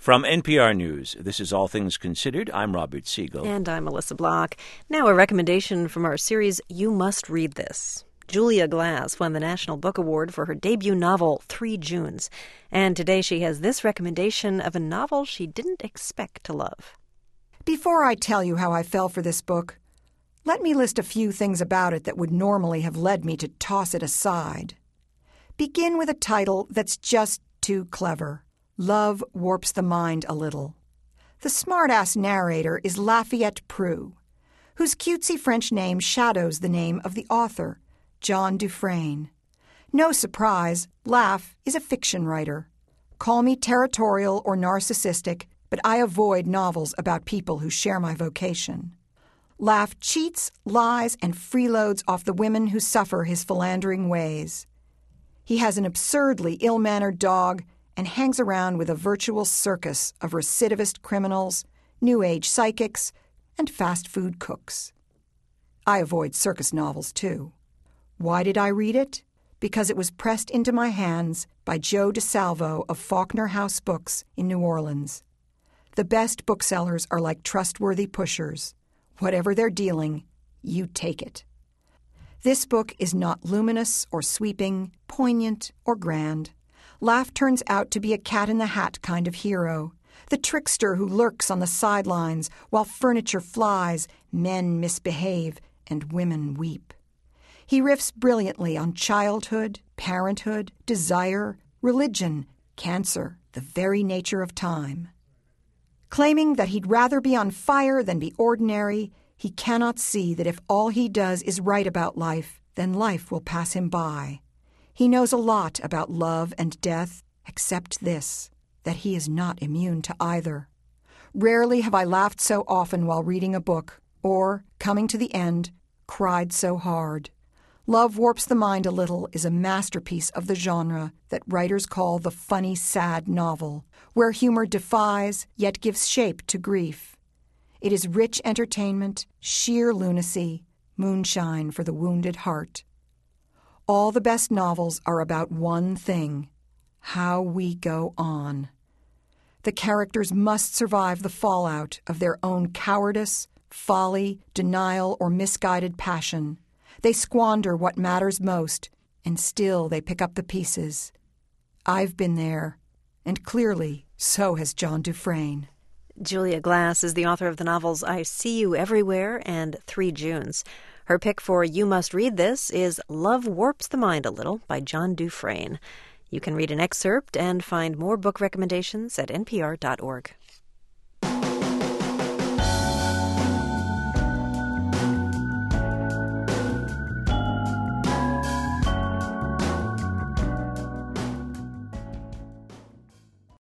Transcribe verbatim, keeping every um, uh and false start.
From N P R News, this is All Things Considered. I'm Robert Siegel. And I'm Melissa Block. Now a recommendation from our series, You Must Read This. Julia Glass won the National Book Award for her debut novel, Three Junes. And today she has this recommendation of a novel she didn't expect to love. Before I tell you how I fell for this book, let me list a few things about it that would normally have led me to toss it aside. Begin with a title that's just too clever. Love Warps the Mind a Little. The smart-ass narrator is Lafayette Prue, whose cutesy French name shadows the name of the author, John Dufresne. No surprise, Laff is a fiction writer. Call me territorial or narcissistic, but I avoid novels about people who share my vocation. Laff cheats, lies, and freeloads off the women who suffer his philandering ways. He has an absurdly ill-mannered dog and hangs around with a virtual circus of recidivist criminals, New Age psychics, and fast food cooks. I avoid circus novels, too. Why did I read it? Because it was pressed into my hands by Joe DeSalvo of Faulkner House Books in New Orleans. The best booksellers are like trustworthy pushers. Whatever they're dealing, you take it. This book is not luminous or sweeping, poignant or grand. Laff turns out to be a cat-in-the-hat kind of hero, the trickster who lurks on the sidelines while furniture flies, men misbehave, and women weep. He riffs brilliantly on childhood, parenthood, desire, religion, cancer, the very nature of time. Claiming that he'd rather be on fire than be ordinary, he cannot see that if all he does is write about life, then life will pass him by. He knows a lot about love and death, except this, that he is not immune to either. Rarely have I laughed so often while reading a book, or, coming to the end, cried so hard. Love Warps the Mind a Little is a masterpiece of the genre that writers call the funny, sad novel, where humor defies yet gives shape to grief. It is rich entertainment, sheer lunacy, moonshine for the wounded heart. All the best novels are about one thing: how we go on. The characters must survive the fallout of their own cowardice, folly, denial, or misguided passion. They squander what matters most, and still they pick up the pieces. I've been there, and clearly so has John Dufresne. Julia Glass is the author of the novels I See You Everywhere and Three Junes. Her pick for You Must Read This is Love Warps the Mind a Little by John Dufresne. You can read an excerpt and find more book recommendations at N P R dot org.